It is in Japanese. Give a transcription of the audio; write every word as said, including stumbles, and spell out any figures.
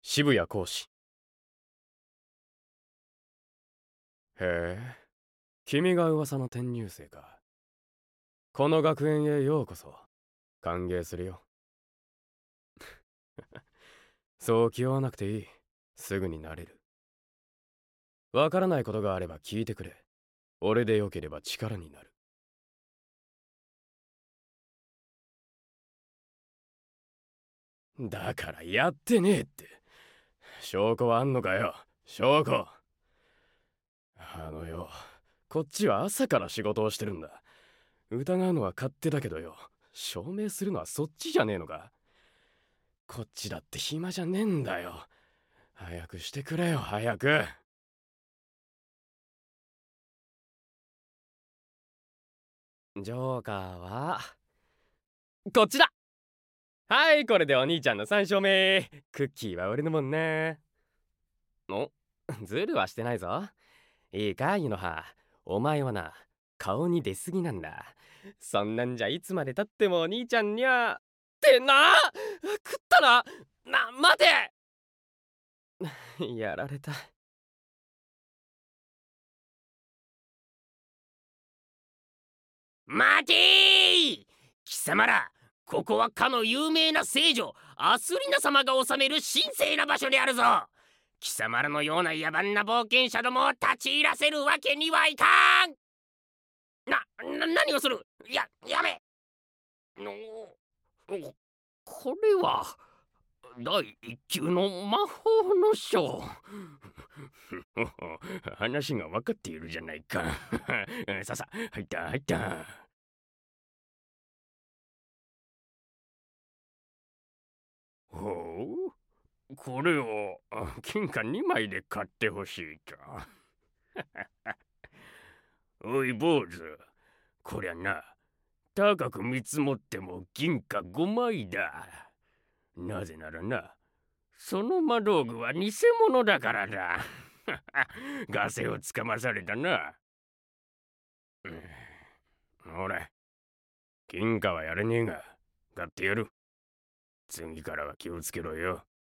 渋谷講師。へえ、君が噂の転入生か。この学園へようこそ。歓迎するよ。そう気負わなくていい。すぐになれる。わからないことがあれば聞いてくれ。俺でよければ力になる。だからやってねえって。証拠はあんのかよ、証拠。あのよ、こっちは朝から仕事をしてるんだ。疑うのは勝手だけどよ、証明するのはそっちじゃねえのか。こっちだって暇じゃねえんだよ。早くしてくれよ、早く。ジョーカーはこっちだ。はい、これでお兄ちゃんのさん勝目。クッキーは俺のもんな。お、ズルはしてないぞ。いいか、ユノハ。お前はな、顔に出すぎなんだ。そんなんじゃいつまでたってもお兄ちゃんにゃ。ってな。食ったな。な、待て。やられた。 待てー！貴様ら、ここはかの有名な聖女アスリナ様が治める神聖な場所であるぞ。貴様らのような野蛮な冒険者どもを立ち入らせるわけにはいかん。な、な、何をする？や、やめ。の、これは第一級の魔法の書。話が分かっているじゃないか。ささ、入った入った。ほう、これを金貨にまいで買ってほしいか。おい坊主、こりゃな、高く見積もっても銀貨ごまいだ。なぜならな、その魔道具は偽物だからだ。ガセをつかまされたな。ほら、金貨はやれねえが、買ってやる。次からは気をつけろよ。